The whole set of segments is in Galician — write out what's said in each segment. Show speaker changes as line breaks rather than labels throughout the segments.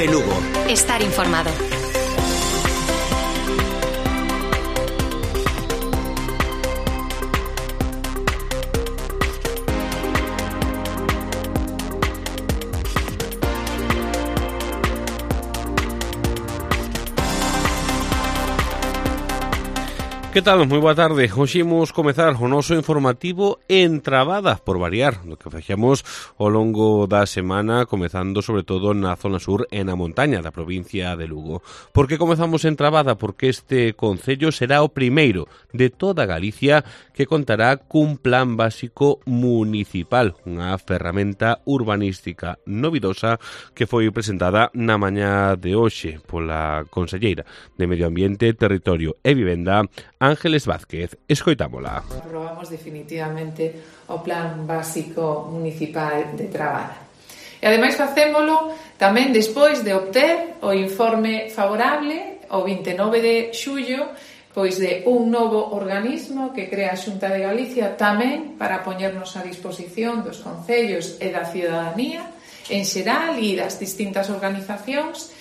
COPE Lugo.
Estar informado.
Que tal? Moi boa tarde. Hoxe imos comezar o noso informativo en Trabada, por variar, do que fixemos ao longo da semana, comezando sobre todo na zona sur e na montaña da provincia de Lugo. Por que comezamos en Trabada? Porque este concello será o primeiro de toda Galicia que contará cun plan básico municipal, unha ferramenta urbanística novidosa que foi presentada na mañá de hoxe pola conselleira de Medio Ambiente, Territorio e Vivenda, Ángeles Vázquez. Escoitámola.
Aprobamos definitivamente o Plan Básico Municipal de Trabada. E ademais facémolo tamén despois de obter o informe favorable o 29 de xullo pois de un novo organismo que crea a Xunta de Galicia tamén para poñernos a disposición dos concellos e da ciudadanía en xeral e das distintas organizacións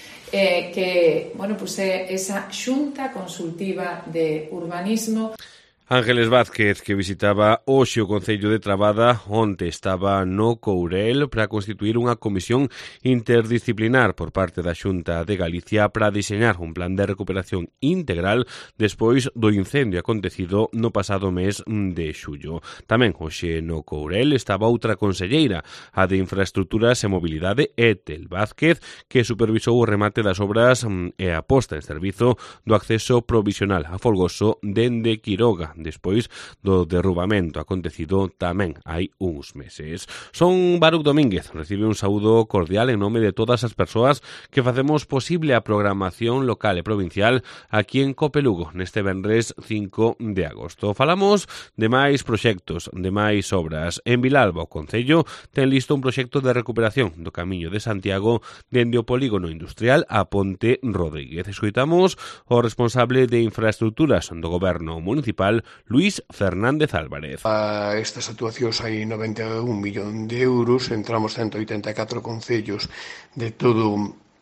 que, bueno, pues é esa xunta consultiva de urbanismo.
Ángeles Vázquez, que visitaba hoxe o Concello de Trabada, onte estaba no Courel para constituir unha comisión interdisciplinar por parte da Xunta de Galicia para diseñar un plan de recuperación integral despois do incendio acontecido no pasado mes de xullo. Tamén hoxe no Courel estaba outra conselleira, a de Infraestructuras e Mobilidade, Etel Vázquez, que supervisou o remate das obras e a posta en servizo do acceso provisional a Folgoso dende Quiroga, despois do derrubamento acontecido tamén hai uns meses. Son Baruc Domínguez, recibe un saúdo cordial en nome de todas as persoas que facemos posible a programación local e provincial aquí en COPE Lugo neste venres 5 de agosto. Falamos de máis proxectos, de máis obras. En Vilalba, o Concello ten listo un proxecto de recuperación do Camiño de Santiago dende o polígono industrial a Ponte Rodríguez. Escoitamos o responsable de infraestructuras do Goberno Municipal, Luís Fernández Álvarez.
A estas actuacións hai 91 millón de euros, entramos 184 concellos de todo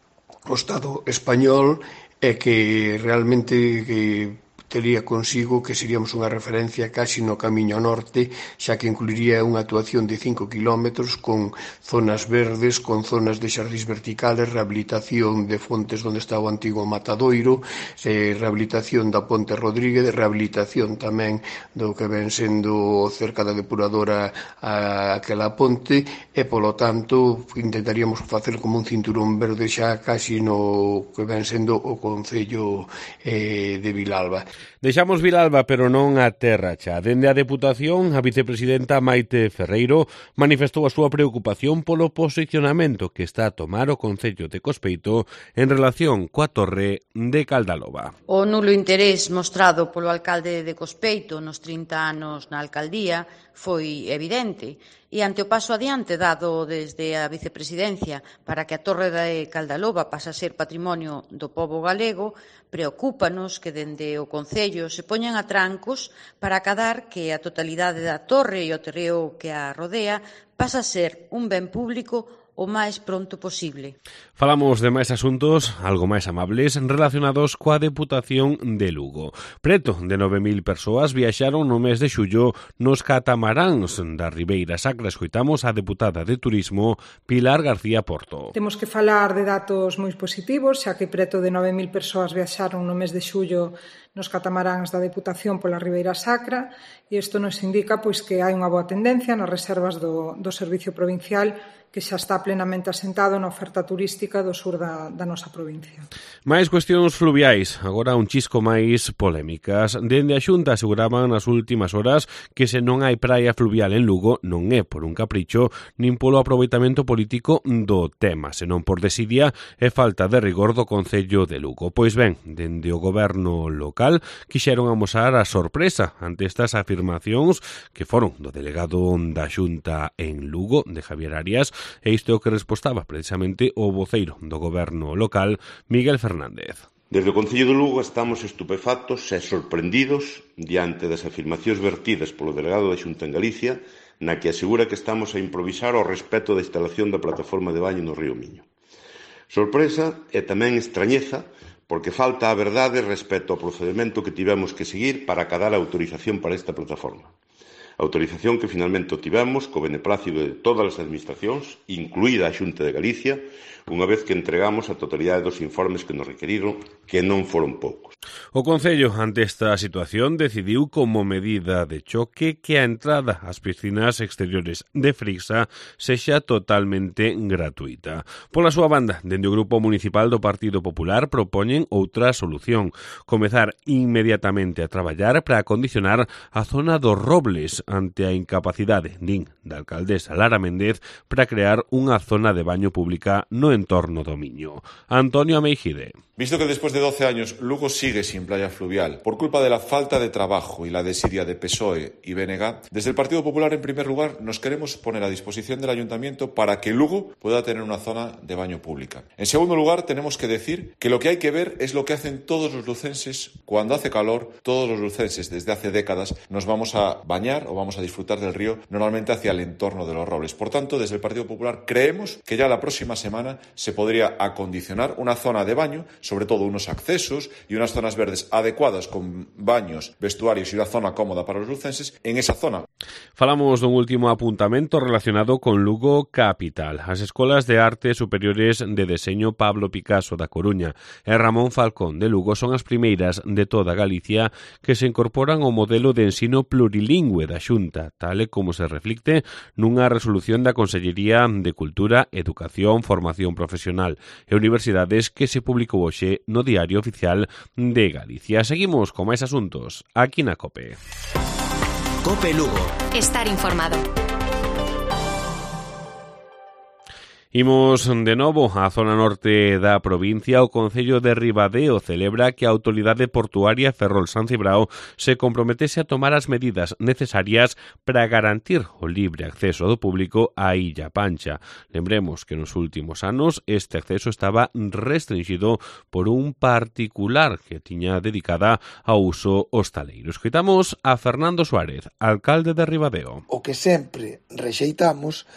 o Estado español e que realmente tería consigo que seríamos unha referencia casi no camiño norte, xa que incluiría unha actuación de 5 kilómetros con zonas verdes, con zonas de xardís verticales, rehabilitación de fontes onde está o antigo matadoiro, rehabilitación da Ponte Rodríguez, rehabilitación tamén do que ven sendo cerca da depuradora aquela ponte e, polo tanto, intentaríamos facer como un cinturón verde xa casi no que ven sendo o Concello de Vilalba.
Deixamos Vilalba, pero non a terra xa. Dende a Deputación, a vicepresidenta Maite Ferreiro manifestou a súa preocupación polo posicionamento que está a tomar o Concello de Cospeito en relación coa torre de Caldaloba.
O nulo interés mostrado polo alcalde de Cospeito nos 30 anos na alcaldía foi evidente e ante o paso adiante dado desde a vicepresidencia para que a torre de Caldaloba pase a ser patrimonio do pobo galego, preocúpanos que dende o Concello se poñan atrancos para acadar que a totalidade da torre e o terreo que a rodea pasa a ser un ben público o máis pronto posible.
Falamos de máis asuntos, algo máis amables, relacionados coa Deputación de Lugo. Preto de 9.000 persoas viaxaron no mes de xullo nos catamaráns da Ribeira Sacra. Escoitamos a deputada de Turismo, Pilar García Porto.
Temos que falar de datos moi positivos, xa que preto de 9.000 persoas viaxaron no mes de xullo nos catamaráns da Deputación pola Ribeira Sacra e isto nos indica pois que hai unha boa tendencia nas reservas do Servicio Provincial que xa está plenamente asentado na oferta turística do sur da nosa provincia.
Mais cuestións fluviais, agora un chisco máis polémicas. Dende a Xunta aseguraban nas últimas horas que se non hai praia fluvial en Lugo non é por un capricho nin polo aproveitamento político do tema, senón por desidia e falta de rigor do Concello de Lugo. Pois ben, dende o goberno local quixeron amosar a sorpresa ante estas afirmacións que foron do delegado da Xunta en Lugo, de Javier Arias, e isto é o que respostaba precisamente o voceiro do goberno local, Miguel Fernández.
Desde o Concello de Lugo estamos estupefactos e sorprendidos diante das afirmacións vertidas polo delegado da Xunta en Galicia, na que asegura que estamos a improvisar ao respecto da instalación da plataforma de baño no río Miño. Sorpresa e tamén extrañeza porque falta a verdade respecto ao procedimento que tivemos que seguir para acadar a autorización para esta plataforma. Autorización que finalmente obtivemos co beneplácito de todas as administracións, incluída a Xunta de Galicia, unha vez que entregamos a totalidade dos informes que nos requeriron, que non foron poucos.
O Concello, ante esta situación, decidiu como medida de choque que a entrada ás piscinas exteriores de Frixa sexa totalmente gratuita. Pola súa banda, dende o Grupo Municipal do Partido Popular propoñen outra solución, comezar inmediatamente a traballar para acondicionar a zona dos Robles ante a incapacidade, din, da alcaldesa Lara Méndez para crear unha zona de baño pública no entorno do Miño. Antonio Ameijide.
Visto que después de 12 años Lugo sigue sin playa fluvial por culpa de la falta de trabajo y la desidia de PSOE y BNG, desde el Partido Popular, en primer lugar, nos queremos poner a disposición del Ayuntamiento para que Lugo pueda tener una zona de baño pública. En segundo lugar, tenemos que decir que lo que hay que ver es lo que hacen todos los lucenses cuando hace calor. Todos los lucenses desde hace décadas nos vamos a bañar o vamos a disfrutar del río normalmente hacia el entorno de los Robles. Por tanto, desde el Partido Popular creemos que ya la próxima semana se podría acondicionar una zona de baño, sobre todo unos accesos y unas zonas verdes adecuadas con baños, vestuarios y una zona cómoda para los lucenses en esa zona.
Falamos dun último apuntamento relacionado con Lugo Capital. As escolas de arte superiores de deseño Pablo Picasso da Coruña e Ramón Falcón de Lugo son as primeiras de toda Galicia que se incorporan ao modelo de ensino plurilingüe da Xunta, tal e como se reflicte nunha resolución da Consellería de Cultura, Educación, Formación Profesional e Universidades que se publicou hoxe no Diario Oficial de Galicia. Seguimos con máis asuntos aquí na COPE.
COPE Lugo. Estar informado.
Imos de novo á zona norte da provincia. O Concello de Ribadeo celebra que a Autoridade Portuaria Ferrol San Cibrao se comprometese a tomar as medidas necesarias para garantir o libre acceso do público á Illa Pancha. Lembremos que nos últimos anos este acceso estaba restringido por un particular que tiña dedicada ao uso hostaleiro. Escoitamos a Fernando Suárez, alcalde de Ribadeo.
O que sempre rexeitamos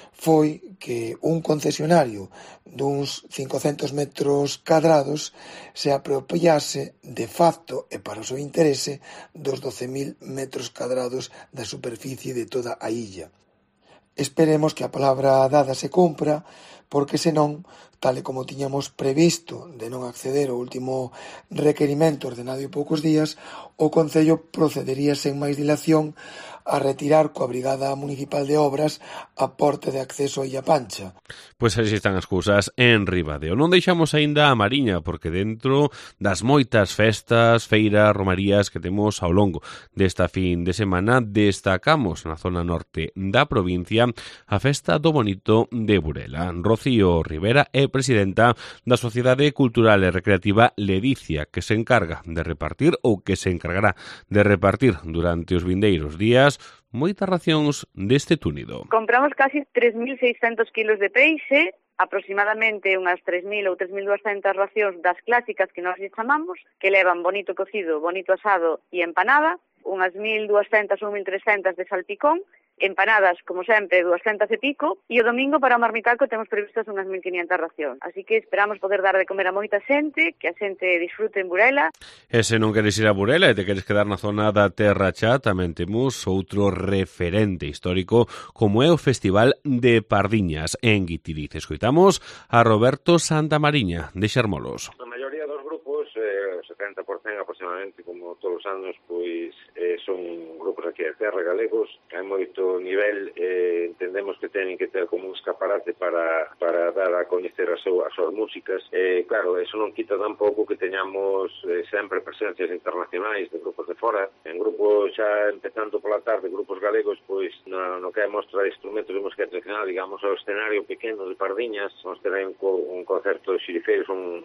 foi que un concesionario duns 500 metros cadrados se apropiase de facto e para o seu interese dos 12.000 metros cadrados da superficie de toda a illa. Esperemos que a palabra dada se cumpra, porque senón, tal e como tiñamos previsto de non acceder ao último requerimento ordenado en poucos días, o Concello procedería sen máis dilación a retirar coa Brigada Municipal de Obras a porta de acceso a Illa Pancha.
Pois así están as cousas en Ribadeo. Non deixamos aínda a Mariña, porque dentro das moitas festas, feiras, romarías que temos ao longo desta fin de semana, destacamos na zona norte da provincia a Festa do Bonito de Burela. Rocío Rivera é presidenta da Sociedade Cultural e Recreativa Ledicia, que se encarga de repartir ou que se encargará de repartir durante os vindeiros días moitas racións deste túnido.
Compramos casi 3.600 kilos de peixe, aproximadamente unhas 3.000 ou 3.200 racións das clásicas que nós lle chamamos, que levan bonito cocido, bonito asado e empanada, unhas 1.200 ou 1.300 de salpicón, empanadas, como sempre, 200 e pico, e o domingo para o marmitalco temos previstas unhas 1.500 racións. Así que esperamos poder dar de comer a moita xente, que a xente disfrute en Burela.
E se non queres ir a Burela e te queres quedar na zona da Terra Chá, tamén temos outro referente histórico como é o Festival de Pardiñas en Guitiriz. Escoitamos a Roberto Santamariña de Xermolos.
A maioría dos grupos, o 70% aproximadamente, como todos os anos, pois son grupos aquí de terra galegos, que hai moito nivel, entendemos que teñen que ter como un escaparate para dar a coñecer as súas músicas. Claro, eso non quita tampouco que teñamos sempre presencias internacionais de grupos de fora. En grupos xa empezando pola tarde, grupos galegos, pois no que é mostra de instrumentos de música tradicional, digamos, ao escenario pequeno de Pardiñas, vamos ter un concerto de xirifeiros,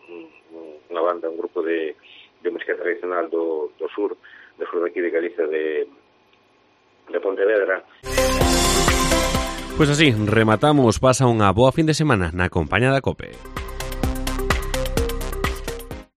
unha banda, un grupo de música tradicional do sur daqui de Galicia, de Pontevedra.
Pois así, rematamos. Pasa unha boa fin de semana na compañía da COPE.